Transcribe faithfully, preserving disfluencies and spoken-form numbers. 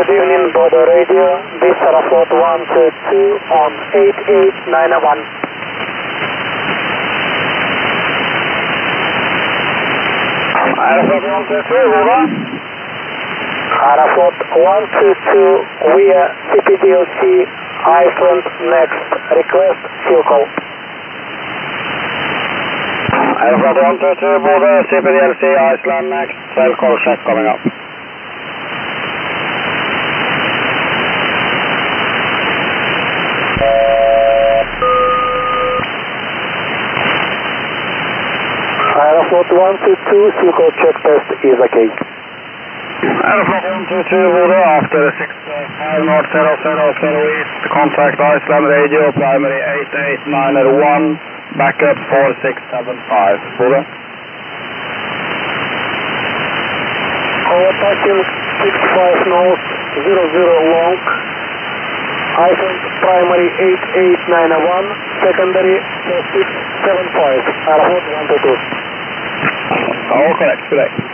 Good evening, Border Radio. This is Aeroflot one two two on eight eight nine one. Aeroflot one two two, over. Aeroflot one two two via C P D L C Iceland next. Request fuel call. Aeroflot one two two, Border, C P D L C Iceland next. Cell call check coming up. Aeroflot one two two, fuel call check test is okay. Aeroflot one two two, Border, after six five North zero zero zero East, contact Iceland radio, primary eight eight nine one, backup four six seven five, Border. Overtaking six five North zero zero long, Iceland primary eight eight nine one, secondary four six seven five, Aeroflot one two two. All correct, correct.